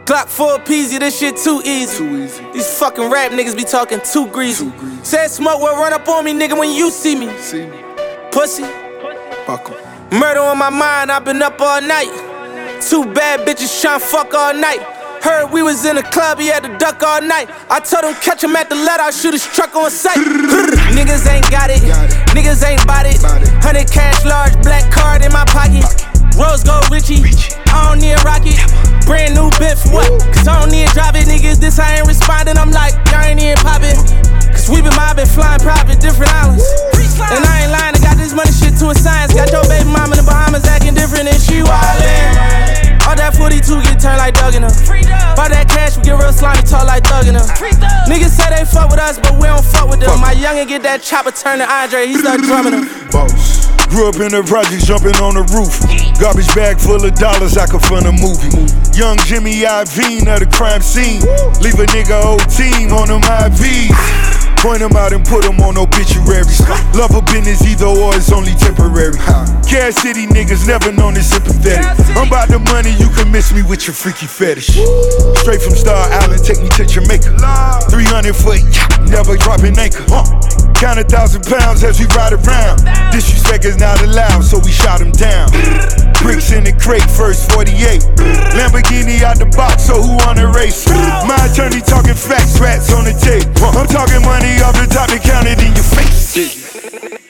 Glock 4 peasy, this shit too easy. These fucking rap niggas be talking too greasy. Said smoke will run up on me, nigga, when you see me. Pussy. Fuck 'em. Murder on my mind, I been up all night. 2 bad bitches tryna fuck all night. Heard we was in the club, he had to duck all night. I told him catch him at the let, I'll shoot his truck on sight. Niggas ain't got it, niggas ain't bought it. 100 cash large, black card in my pocket. Rose gold Richie, I don't need a rocket. Brand new bit for what? Cause I don't need to drive it, niggas. This I ain't responding, I'm like, y'all ain't even poppin'. Cause we been mobbing, flying private, different islands. And I ain't lying, I got this money shit to a science. Got your baby mama in the Bahamas acting different and she wildin'. All that 42 get turned like Doug in her. By that cash, we get real slimy, talk like Thug in her. Niggas say they fuck with us, but we don't fuck with them. My youngin' get that chopper turned to Andre, he start drumming them. Boss. Grew up in the projects, jumping on the roof. Garbage bag full of dollars, I could fund a movie. Young Jimmy Iovine at the crime scene. Leave a nigga whole team on them IVs. Point them out and put them on obituaries. Love a business either or, it's only temporary. Cash City niggas never known as sympathetic. I'm about the money, you can miss me with your freaky fetish. Straight from Star Island, take me to Jamaica. 300 foot, never dropping anchor. Count 1,000 pounds as we ride around. Disrespect is not allowed, so we shot him down. Bricks in the crate, first 48. Lamborghini out the box, so who wanna race? My attorney talking facts, rats on the tape. I'm talking money off the top and count it in your face.